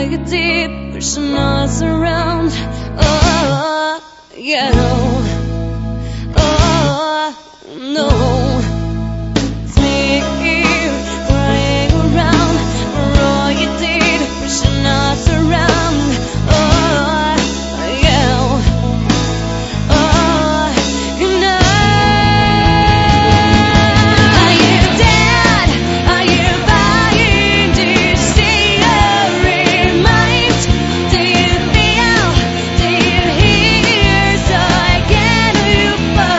you did, pushing us around. Oh, yeah, oh, no. It's me crying around for all you did, pushing us around. Oh, yeah, oh, no. Are you dead? Are you buying? Do you see your remind? Do you feel? Do you hear? So again you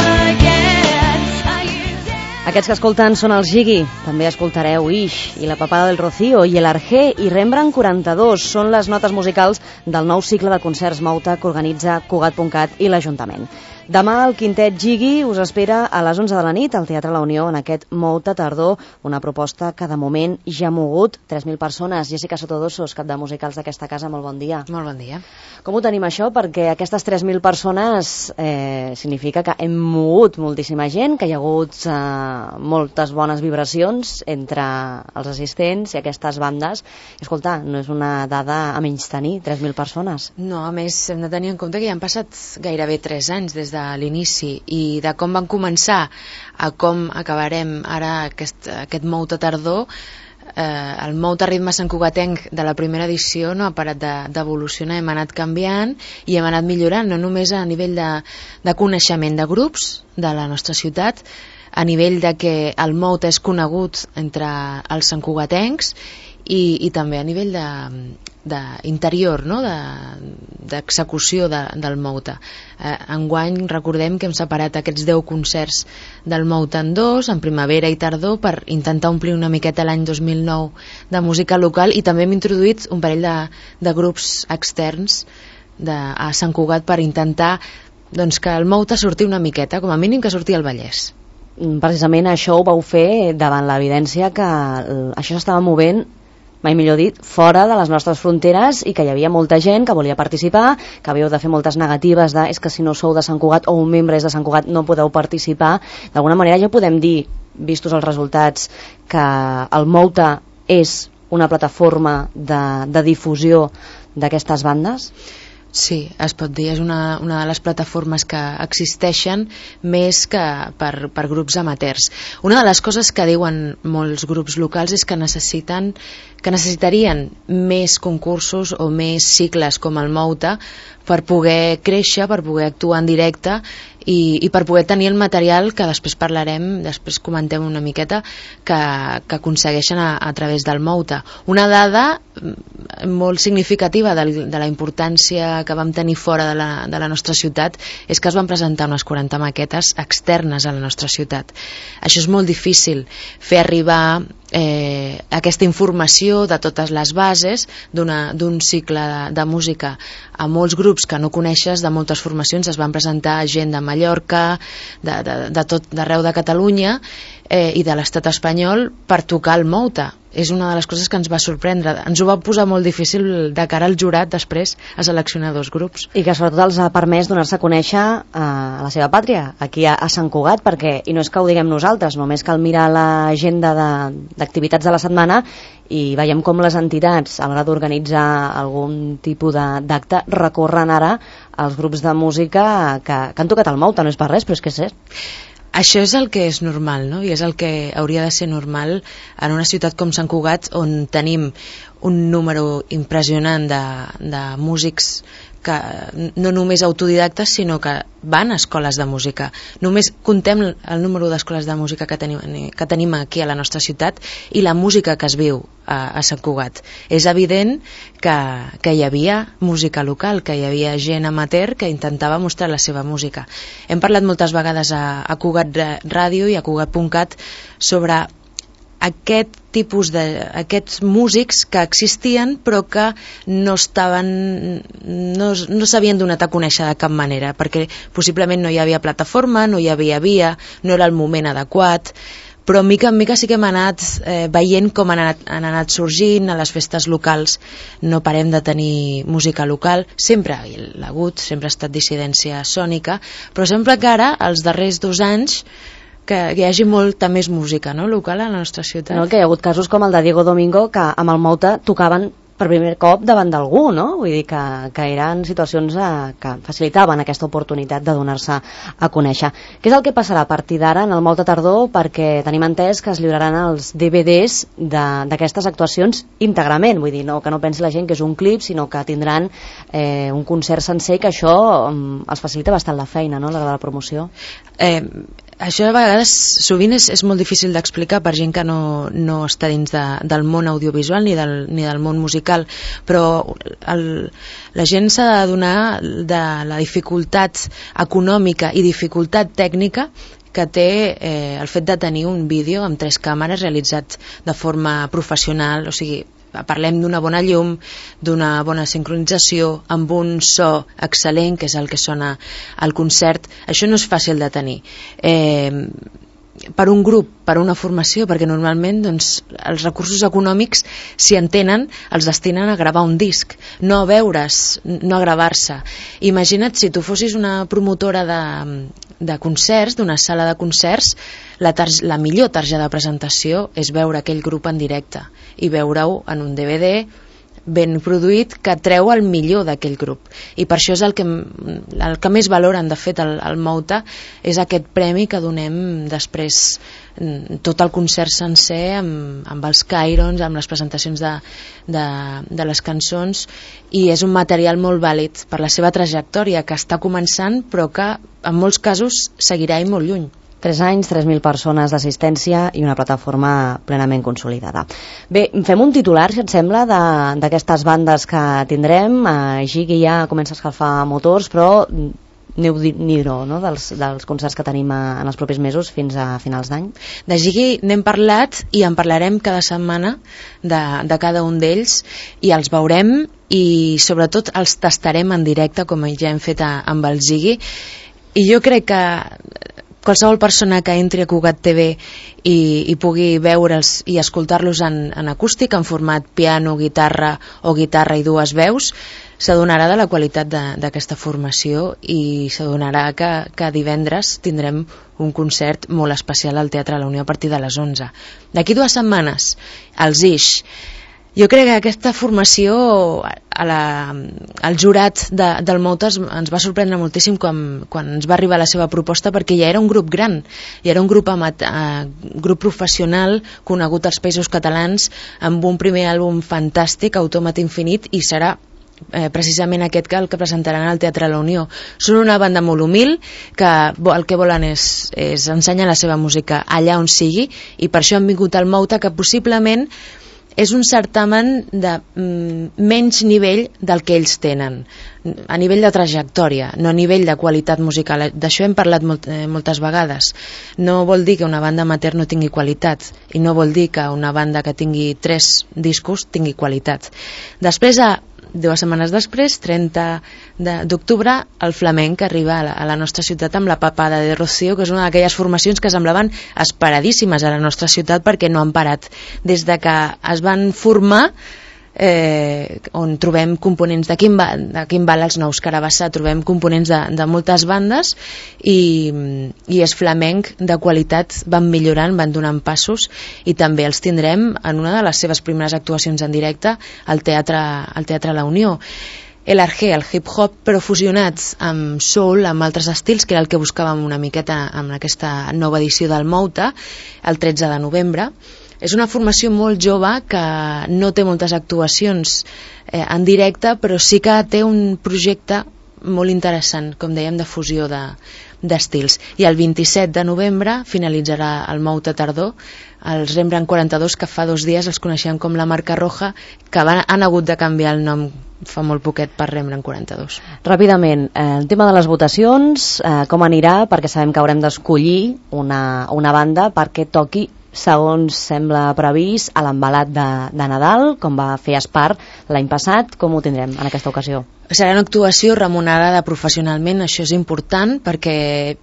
forget. Are you dead? Aquests que escolten són els Gigui, també escoltareu Ish i La Papada del Rocío i El Arjé i Rembrandt 42. Són les notes musicals del nou cicle de concerts Mauta que organitza Cugat.cat i l'Ajuntament. Demà el quintet Gigui us espera a les 11 de la nit al Teatre La Unió en aquest Mouta Tardor, una proposta que de moment ja ha mogut 3.000 persones. Jessica Sotodosos, cap de musicals d'aquesta casa, molt bon dia. Molt bon dia. Com ho tenim això? Perquè aquestes 3.000 persones significa que hem mogut moltíssima gent, que hi ha hagut moltes bones vibracions entre els assistents i aquestes bandes. Escolta, no és una dada a menys tenir, 3.000 persones. No, a més, hem de tenir en compte que ja han passat gairebé 3 anys des de l'inici i de com van començar a com acabarem ara aquest Mouta Tardor. El Mouta Ritme santcugatenc de la primera edició no ha parat d'evolucionar, hem anat canviant i hem anat millorant, no només a nivell de coneixement de grups de la nostra ciutat, a nivell de que el Mouta és conegut entre els santcugatencs i també a nivell d'interior, no? D'execució del Mouta. Enguany recordem que hem separat aquests 10 concerts del Mouta en 2, en primavera i tardor, per intentar omplir una miqueta l'any 2009 de música local, i també hem introduït un parell de grups externs a Sant Cugat per intentar que el Mouta surti una miqueta, com a mínim que surti al Vallès. Precisament això ho vau fer davant l'evidència que això s'estava movent, mai millor dit, fora de les nostres fronteres i que hi havia molta gent que volia participar, que havíeu de fer moltes negatives és que si no sou de Sant Cugat o un membre és de Sant Cugat no podeu participar. D'alguna manera ja podem dir, vistos els resultats, que el Mouta és una plataforma de difusió d'aquestes bandes? Sí, es pot dir, és una de les plataformes que existeixen més que per grups amateurs. Una de les coses que diuen molts grups locals és que necessitarien més concursos o més cicles com el Mouta per poder créixer, per poder actuar en directe i per poder tenir el material que després parlarem, després comentem una miqueta, que aconsegueixen a través del Mouta. Una dada molt significativa de la importància que vam tenir fora de la nostra ciutat és que es van presentar unes 40 maquetes externes a la nostra ciutat. Això és molt difícil, fer arribar aquesta informació de totes les bases d'un cicle de música a molts grups que no coneixes, de moltes formacions. Es van presentar gent de Mallorca, d'arreu de Catalunya i de l'estat espanyol per tocar el Mouta. És una de les coses que ens va sorprendre. Ens ho va posar molt difícil de cara al jurat després a seleccionar 2 grups. I que sobretot els ha permès donar-se a conèixer a la seva pàtria, aquí a Sant Cugat, perquè, i no és que ho diguem nosaltres, només cal mirar l'agenda d'activitats de la setmana i veiem com les entitats, a l'hora d'organitzar algun tipus d'acte, recorren ara als grups de música que han tocat el Mouta. No és per res, però és que és cert. Això és el que és normal, no? I és el que hauria de ser normal en una ciutat com Sant Cugat, on tenim un número impressionant de músics que no només autodidactes, sinó que van a escoles de música. Només contem el número d'escoles de música que tenim aquí a la nostra ciutat i la música que es viu a Sant Cugat. És evident que hi havia música local, que hi havia gent amateur que intentava mostrar la seva música. Hem parlat moltes vegades a Cugat Ràdio i a Cugat.cat sobre aquests músics que existien però que no s'havien donat a conèixer de cap manera, perquè possiblement no hi havia plataforma, no hi havia via, no era el moment adequat, però mica en mica sí que hem anat veient com han anat sorgint a les festes locals. No parem de tenir música local, sempre hi ha hagut, sempre ha estat dissidència sònica, però sembla que ara, els darrers 2 anys, que hi hagi molta més música, no?, local a la nostra ciutat. No, que hi ha hagut casos com el de Diego Domingo, que amb el Mouta tocaven per primer cop davant d'algú, no? Vull dir que eren situacions que facilitaven aquesta oportunitat de donar-se a conèixer. Què és el que passarà a partir d'ara en el Maut de Tardor? Perquè tenim entès que es lliuraran els DVDs d'aquestes actuacions íntegrament, vull dir, que no pensi la gent que és un clip, sinó que tindran un concert sencer, que això els facilita bastant la feina, no?, a l'hora de la promoció. Això a vegades sovint és molt difícil d'explicar per gent que no està dins del món audiovisual ni del món musical, però la gent s'ha d'adonar de la dificultat econòmica i dificultat tècnica que té el fet de tenir un vídeo amb 3 càmeres realitzat de forma professional, o sigui, parlem d'una bona llum, d'una bona sincronització, amb un so excel·lent, que és el que sona al concert. Això no és fàcil de tenir. Per un grup, per una formació, perquè normalment doncs, els recursos econòmics, si en tenen, els destinen a gravar un disc, no a veure's, no a gravar-se. Imagina't si tu fossis una promotora de concerts, d'una sala de concerts, la millor targeta de presentació és veure aquell grup en directe i veure-ho en un DVD ben produït que treu el millor d'aquell grup, i per això és el que més valoren de fet el Mouta, és aquest premi que donem després tot el concert sencer amb els cairons, amb les presentacions de les cançons, i és un material molt vàlid per la seva trajectòria, que està començant però que en molts casos seguirà i molt lluny. 3 anys, 3.000 persones d'assistència i una plataforma plenament consolidada. Bé, fem un titular, si et sembla, d'aquestes bandes que tindrem. Gigui ja comença a escalfar motors, però Déu-n'hi-do, no?, dels concerts que tenim en els propers mesos fins a finals d'any. De Gigui n'hem parlat i en parlarem cada setmana de cada un d'ells, i els veurem i sobretot els tastarem en directe, com ja hem fet amb el Gigui. I jo crec que qualsevol persona que entri a Cugat TV i pugui veure'ls i escoltar-los en acústic, en format piano, guitarra o guitarra i 2 veus, s'adonarà de la qualitat d'aquesta formació i s'adonarà que divendres tindrem un concert molt especial al Teatre La Unió a partir de les 11. D'aquí 2 setmanes, els Ix. Jo crec que aquesta formació, el jurat del Mouta ens va sorprendre moltíssim quan ens va arribar la seva proposta, perquè ja era un grup gran, ja era un grup professional conegut als Països Catalans, amb un primer àlbum fantàstic, Autòmat Infinit, i serà precisament aquest el que presentaran al Teatre La Unió. Són una banda molt humil que el que volen és ensenyar la seva música allà on sigui, i per això han vingut al Mouta, que possiblement és un certamen de menys nivell del que ells tenen, a nivell de trajectòria, no a nivell de qualitat musical. D'això hem parlat moltes vegades. No vol dir que una banda amateur no tingui qualitat, i no vol dir que una banda que tingui 3 discos tingui qualitat. Després, 2 setmanes després, 30 d'octubre, el Flamenc arriba a la nostra ciutat amb la Papada de Rocío, que és una d'aquelles formacions que semblaven esperadíssimes a la nostra ciutat, perquè no han parat des de que es van formar, on trobem components de Quimbal, els Nous Carabassa, trobem components de moltes bandes, i és flamenc de qualitat, van millorant, van donant passos, i també els tindrem en una de les seves primeres actuacions en directe al Teatre La Unió. El arjé, el hip-hop, però fusionats amb soul, amb altres estils, que era el que buscàvem una miqueta amb aquesta nova edició del Mouta, el 13 de novembre. És una formació molt jove que no té moltes actuacions en directe, però sí que té un projecte molt interessant, com dèiem, de fusió d'estils. I el 27 de novembre finalitzarà el Mouta Tardor, els Rembrandt 42, que fa 2 dies els coneixem com la Marca Roja, que han hagut de canviar el nom fa molt poquet per Rembrandt 42. Ràpidament, el tema de les votacions, com anirà? Perquè sabem que haurem d'escollir una banda perquè toqui, segons sembla previst, a l'embalat de Nadal, com va fer Espar l'any passat. Com ho tindrem en aquesta ocasió? Serà una actuació remunerada professionalment, això és important, perquè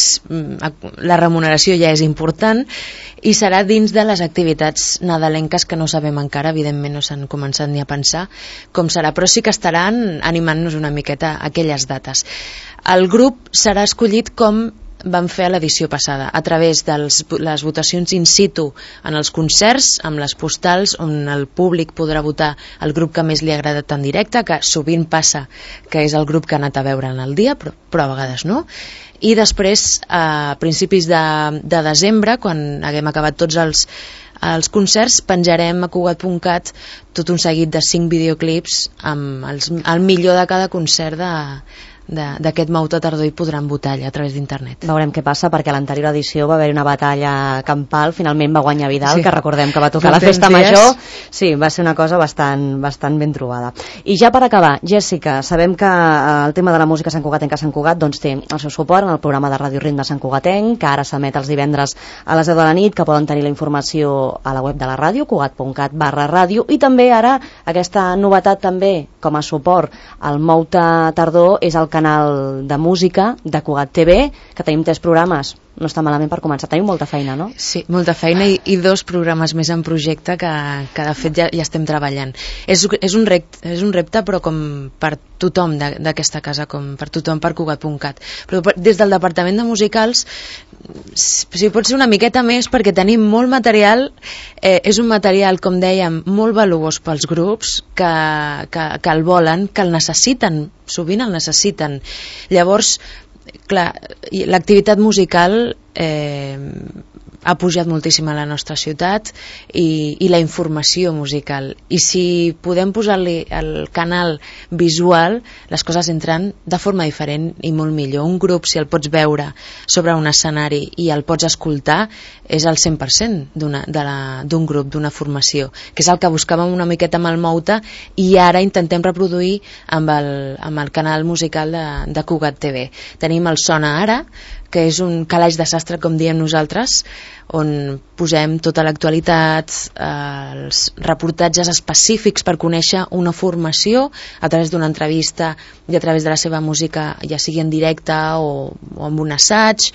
la remuneració ja és important, i serà dins de les activitats nadalenques, que no sabem encara, evidentment no s'han començat ni a pensar com serà, però sí que estaran animant-nos una miqueta aquelles dates. El grup serà escollit com vam fer a l'edició passada, a través de les votacions in situ en els concerts, amb les postals, on el públic podrà votar el grup que més li ha agradat en directe, que sovint passa que és el grup que ha anat a veure en el dia, però a vegades no. I després, a principis de desembre, quan haguem acabat tots els concerts, penjarem a Cugat.cat tot un seguit de 5 videoclips amb el millor de cada concert d'aquest Mouta Tardor, i podran votar allà a través d'internet. Veurem què passa, perquè a l'anterior edició va haver una batalla campal, finalment va guanyar Vidal, sí, que recordem que va tocar la festa major. Sí, va ser una cosa bastant ben trobada. I ja per acabar, Jèssica, sabem que el tema de la música santcugatenca a Sant Cugat doncs té el seu suport en el programa de Ràdio Ritme Sant Cugatenc, que ara s'emet els divendres a les 10 de la nit, que poden tenir la informació a la web de la ràdio, cugat.cat/ràdio, i també ara aquesta novetat també com a suport al Mouta Tardor és el canal de música de Cugat TV, que tenim 3 programes. No està malament per començar, tenim molta feina, no? Sí, molta feina, i 2 programes més en projecte que de fet ja estem treballant. És un repte, però com per tothom d'aquesta casa, com per tothom per Cugat.cat. Però des del departament de musicals, si pot ser una miqueta més, perquè tenim molt material, és un material, com dèiem, molt valuós pels grups, que el volen, que el necessiten, sovint el necessiten. Llavors, clar, l'activitat musical ha pujat moltíssim a la nostra ciutat, i la informació musical, i si podem posar-li el canal visual, les coses entren de forma diferent i molt millor. Un grup, si el pots veure sobre un escenari i el pots escoltar, és el 100% d'un grup, d'una formació, que és el que buscàvem una miqueta amb el Mouta, i ara intentem reproduir amb el canal musical de Cugat TV. Tenim el Sona Ara, que és un calaix de sastre, com diem nosaltres, on posem tota l'actualitat, els reportatges específics per conèixer una formació a través d'una entrevista i a través de la seva música, ja sigui en directe o amb un assaig.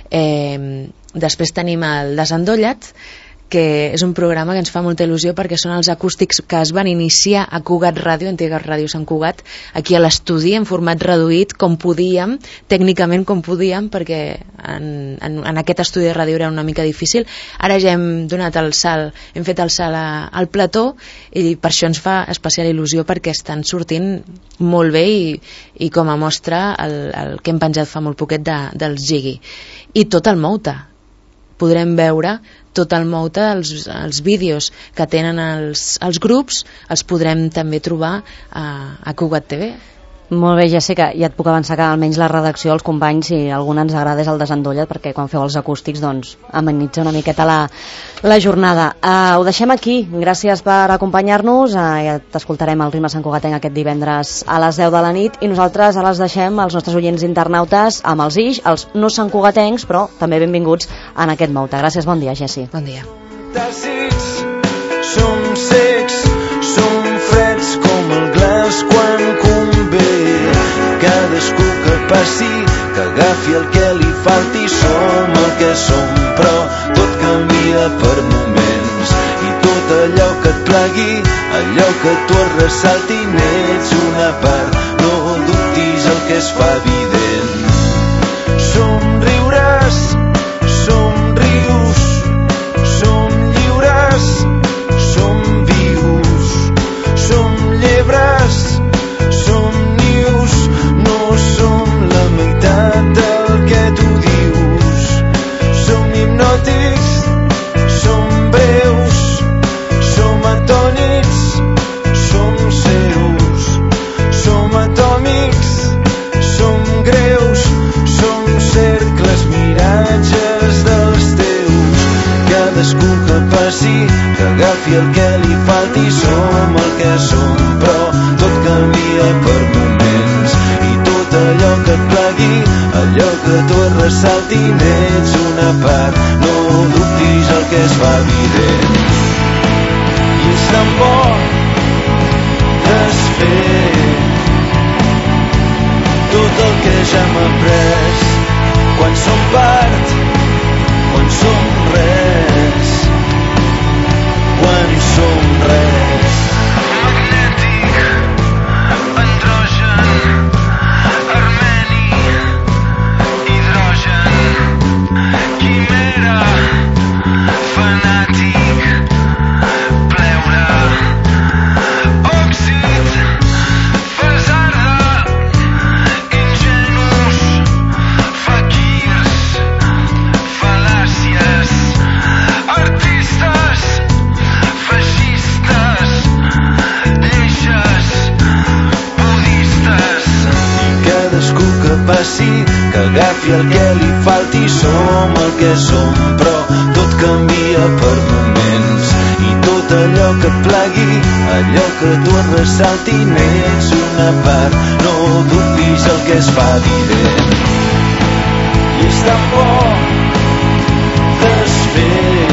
Després tenim el Desendollat, que és un programa que ens fa molta il·lusió, perquè són els acústics que es van iniciar a Cugat Ràdio, antiga Ràdio Sant Cugat, aquí a l'estudi, en format reduït, com podíem, tècnicament com podíem, perquè en aquest estudi de ràdio era una mica difícil. Ara ja hem donat el salt, hem fet el salt al plató, i per això ens fa especial il·lusió, perquè estan sortint molt bé, i com a mostra el que hem penjat fa molt poquet del Gigui. I tot el Mouta. Podrem veure tot el Mouta, els vídeos que tenen els grups, els podrem també trobar a Cugat TV. Molt bé, Jèssica, ja et puc avançar que almenys la redacció, els companys, si algun ens agrada, és el Desendollat, perquè quan feu els acústics doncs amenitza una miqueta la jornada. Ho deixem aquí, gràcies per acompanyar-nos, ja t'escoltarem al Ritme Sant Cugatenc aquest divendres a les 10 de la nit, i nosaltres ara els deixem als nostres oients internautes amb els ix, els no santcugatencs, però també benvinguts en aquest Mouta. Gràcies, bon dia, Jessi. Bon dia. Som secs, som freds com el glaç quan convé. Cadascú que passi, que agafi el que li falti. Som el que som, però tot canvia per moments. I tot allò que et plagui, allò que tu et ressalti, n'ets una part. No dubtis el que es fa evident. Somriuràs, somrius, som lliures, som vius, som llebres, som nius, no som la meitat del que tu dius. Som hipnòtics, som breus, som atònits, som seus, som atòmics, som greus, som cercles, miratges dels teus. Cadascú que passi, que agafi el que li falti. Som el que som, però tot canvia per moments. I tot allò que et plagui, allò que tu et ressalti, n'ets una part. No dubtis el que es fa evident. I és tan bo desfer tot el que ja hem après. Quan som part, quan som res, quan som res. Magnètic, androgen, armeni, hidrogen. passi, que agafi el que li falti. Som el que som, però tot canvia per moments, i tot allò que et plagui, allò que tu et ressalti, n'ets una part, no dubtis el que es fa evident. I és tan bo desfer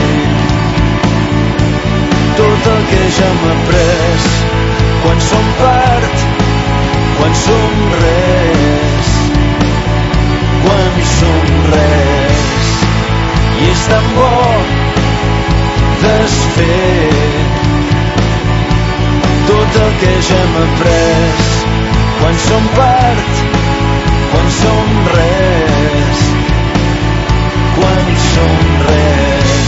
tot el que ja hem après, quan som part, quan som res, quan som res. I és tan bo desfer tot el que ja hem après, quan som part, quan som res, quan som res.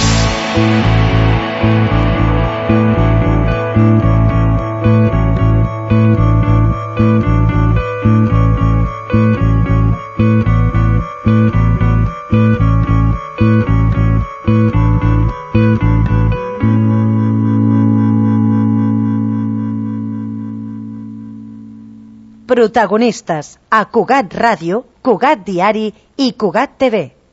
Protagonistes a Cugat Ràdio, Cugat Diari i Cugat TV.